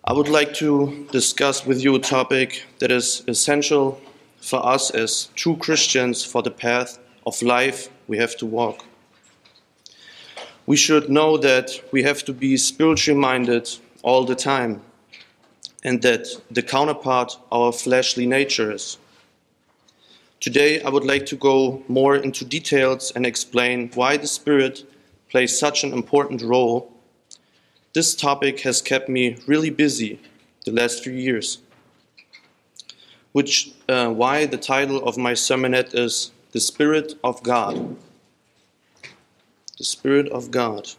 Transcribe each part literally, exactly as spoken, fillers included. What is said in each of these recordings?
I would like to discuss with you a topic that is essential for us as true Christians for the path of life we have to walk. We should know that we have to be spiritually minded all the time, and that the counterpart our fleshly nature is. Today I would like to go more into details and explain why the Spirit plays such an important role. This topic has kept me really busy the last few years, which uh, why the title of my sermonette is The Spirit of God. The Spirit of God.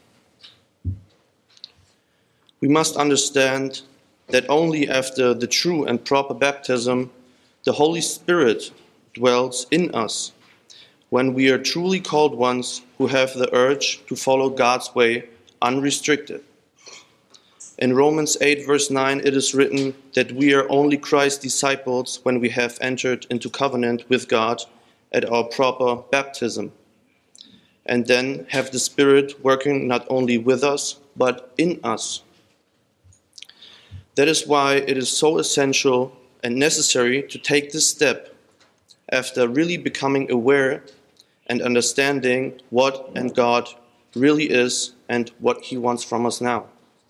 We must understand that only after the true and proper baptism, the Holy Spirit dwells in us, when we are truly called ones who have the urge to follow God's way unrestricted. In Romans eight verse nine it is written that we are only Christ's disciples when we have entered into covenant with God at our proper baptism, and then have the Spirit working not only with us but in us. That is why it is so essential and necessary to take this step after really becoming aware and understanding what and God really is and what He wants from us now.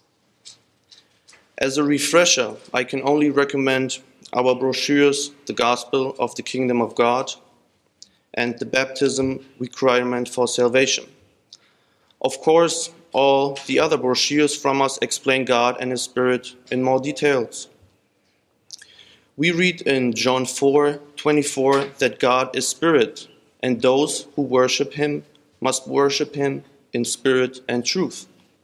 As a refresher, I can only recommend our brochures, The Gospel of the Kingdom of God, and the Baptism Requirement for Salvation. Of course, all the other brochures from us explain God and His Spirit in more details. We read in John four twenty-four that God is Spirit, and those who worship Him must worship Him in spirit and truth.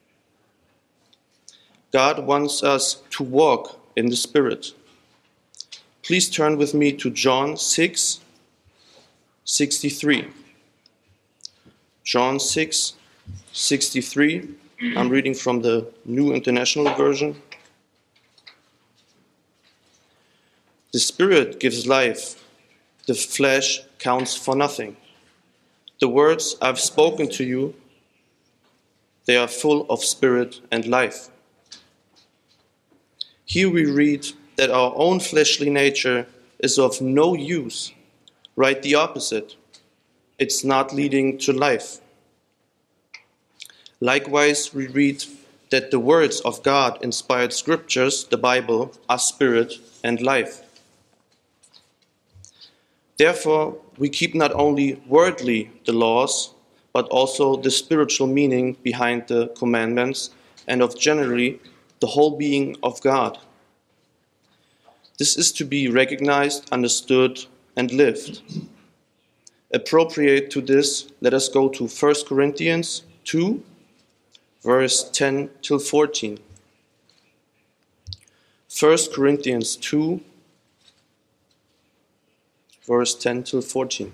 God wants us to walk in the Spirit. Please turn with me to John six sixty-three. John six sixty-three. I'm reading from the New International Version. The Spirit gives life. The flesh counts for nothing. The words I've spoken to you, they are full of spirit and life. Here we read that our own fleshly nature is of no use, right the opposite. It's not leading to life. Likewise, we read that the words of God-inspired scriptures, the Bible, are spirit and life. Therefore, we keep not only wordly the laws, but also the spiritual meaning behind the commandments and of generally the whole being of God. This is to be recognized, understood, and lived. Appropriate to this, let us go to First Corinthians two, verse ten till fourteen. First Corinthians two, verse ten till fourteen.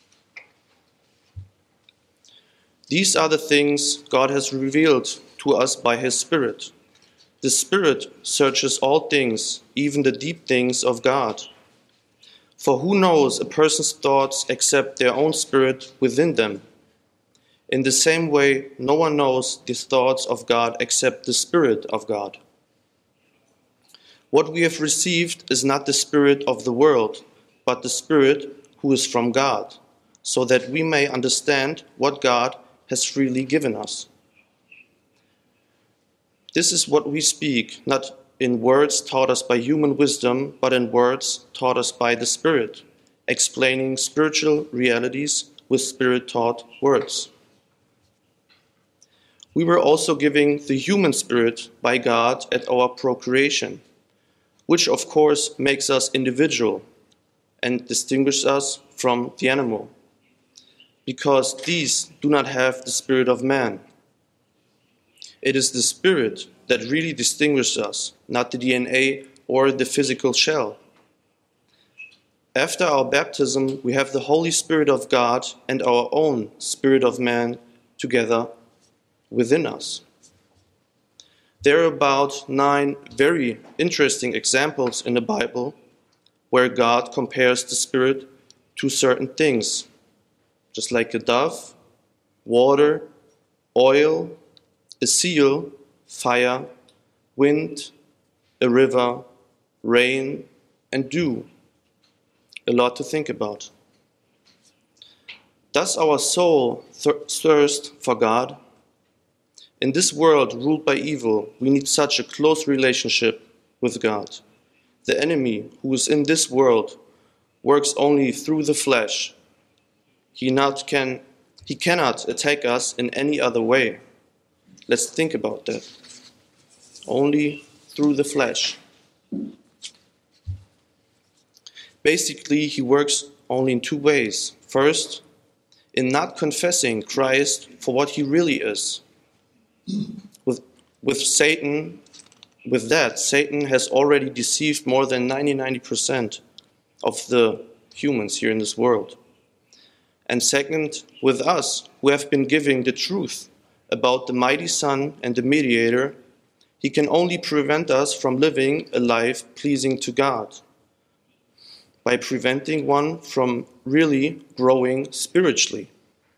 These are the things God has revealed to us by His Spirit. The Spirit searches all things, even the deep things of God. For who knows a person's thoughts except their own spirit within them? In the same way, no one knows the thoughts of God except the Spirit of God. What we have received is not the spirit of the world, but the Spirit who is from God, so that we may understand what God has freely given us. This is what we speak, not in words taught us by human wisdom, but in words taught us by the Spirit, explaining spiritual realities with Spirit-taught words. We were also given the human spirit by God at our procreation, which of course makes us individual and distinguishes us from the animal, because these do not have the spirit of man. It is the Spirit that really distinguishes us, not the D N A or the physical shell. After our baptism, we have the Holy Spirit of God and our own spirit of man together within us. There are about nine very interesting examples in the Bible where God compares the Spirit to certain things, just like a dove, water, oil, a seal, fire, wind, a river, rain, and dew. A lot to think about. Does our soul thir- thirst for God? In this world ruled by evil, we need such a close relationship with God. The enemy who is in this world works only through the flesh. He, not can, he cannot attack us in any other way. Let's think about that. Only through the flesh. Basically, he works only in two ways. First, in not confessing Christ for what he really is. With, with Satan, with that, Satan has already deceived more than ninety-nine percent of the humans here in this world. And second, with us, who have been giving the truth about the mighty Son and the mediator, he can only prevent us from living a life pleasing to God by preventing one from really growing spiritually.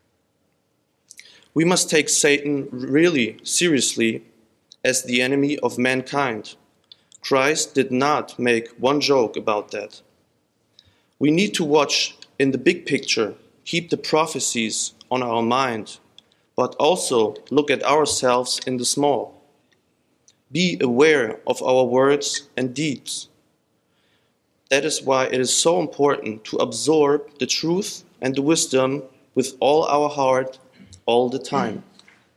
We must take Satan really seriously as the enemy of mankind. Christ did not make one joke about that. We need to watch in the big picture, keep the prophecies on our mind, but also look at ourselves in the small. Be aware of our words and deeds. That is why it is so important to absorb the truth and the wisdom with all our heart all the time.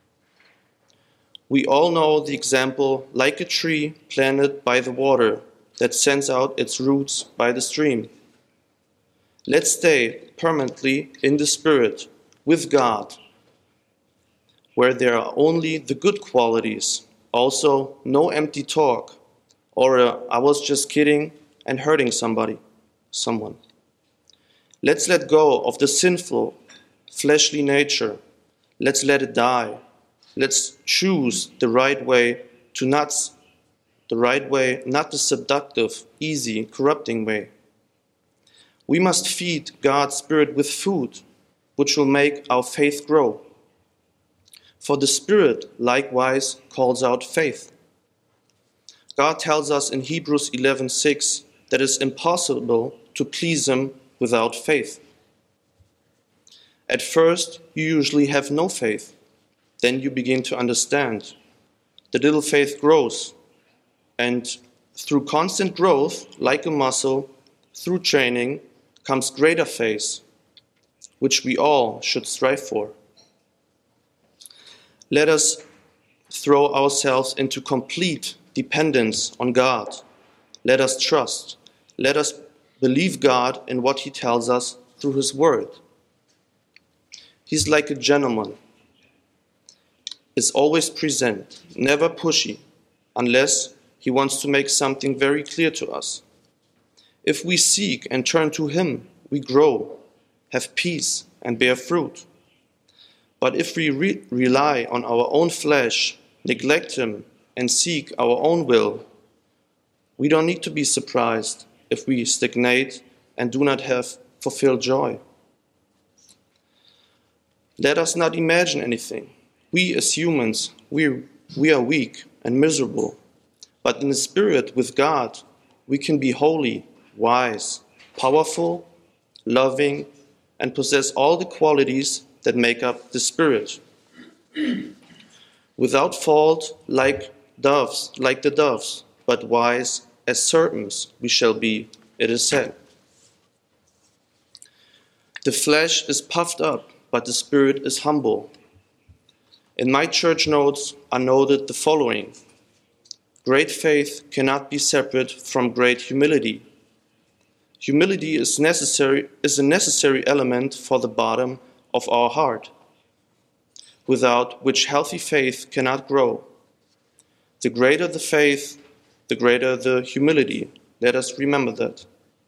We all know the example like a tree planted by the water that sends out its roots by the stream. Let's stay permanently in the Spirit with God, where there are only the good qualities, also no empty talk, or a, I was just kidding and hurting somebody, someone. Let's let go of the sinful, fleshly nature. Let's let it die. Let's choose the right way to not the right way, not the seductive, easy, corrupting way. We must feed God's Spirit with food, which will make our faith grow. For the Spirit likewise calls out faith. God tells us in Hebrews eleven six that it is impossible to please Him without faith. At first, you usually have no faith. Then you begin to understand. The little faith grows. And through constant growth, like a muscle, through training, comes greater faith, which we all should strive for. Let us throw ourselves into complete dependence on God. Let us trust. Let us believe God in what He tells us through His Word. He's like a gentleman, is always present, never pushy, unless He wants to make something very clear to us. If we seek and turn to Him, we grow, have peace, and bear fruit. But if we re- rely on our own flesh, neglect Him, and seek our own will, we don't need to be surprised if we stagnate and do not have fulfilled joy. Let us not imagine anything. We as humans, we, we are weak and miserable. But in the Spirit with God, we can be holy, wise, powerful, loving, and possess all the qualities that make up the Spirit. Without fault, like doves, like the doves, but wise as serpents we shall be, it is said. The flesh is puffed up, but the Spirit is humble. In my church notes are noted the following. Great faith cannot be separate from great humility. Humility is necessary, is a necessary element for the bottom of our heart, without which healthy faith cannot grow. The greater the faith, the greater the humility. Let us remember that.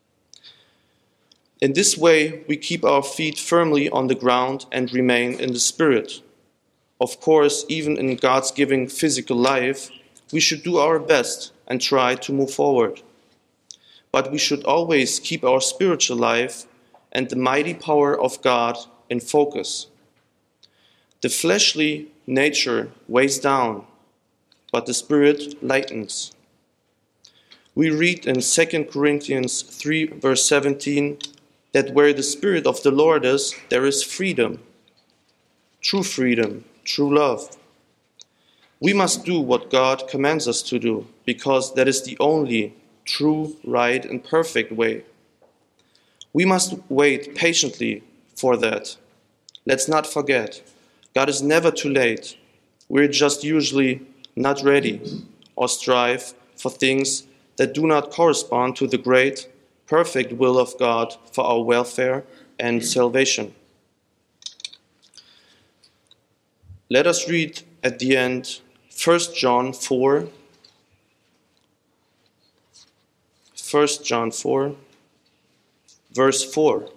In this way, we keep our feet firmly on the ground and remain in the Spirit. Of course, even in God's giving physical life, we should do our best and try to move forward. But we should always keep our spiritual life and the mighty power of God in focus. The fleshly nature weighs down, but the Spirit lightens. We read in Second Corinthians three, verse seventeen, that where the Spirit of the Lord is, there is freedom, true freedom, true love. We must do what God commands us to do, because that is the only true, right, and perfect way. We must wait patiently for that. Let's not forget, God is never too late. We're just usually not ready or strive for things that do not correspond to the great, perfect will of God for our welfare and salvation. Let us read at the end First John four, First John four, verse four.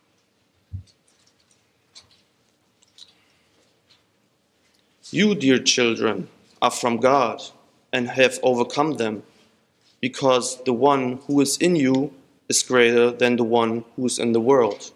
You, dear children, are from God and have overcome them, because the one who is in you is greater than the one who is in the world.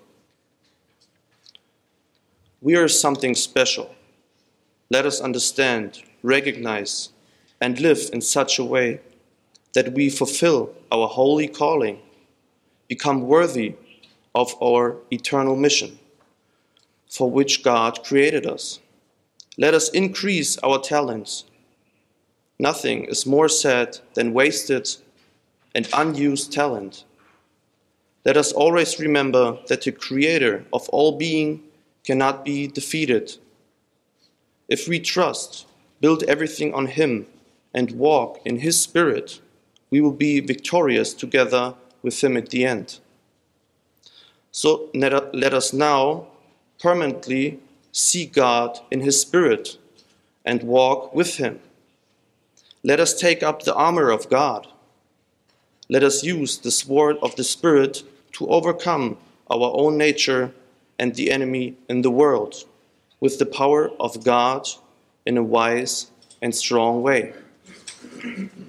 We are something special. Let us understand, recognize, and live in such a way that we fulfill our holy calling, become worthy of our eternal mission, for which God created us. Let us increase our talents. Nothing is more sad than wasted and unused talent. Let us always remember that the Creator of all being cannot be defeated. If we trust, build everything on Him, and walk in His Spirit, we will be victorious together with Him at the end. So let us now permanently seek God in His Spirit and walk with Him. Let us take up the armor of God. Let us use the sword of the Spirit to overcome our own nature and the enemy in the world with the power of God in a wise and strong way.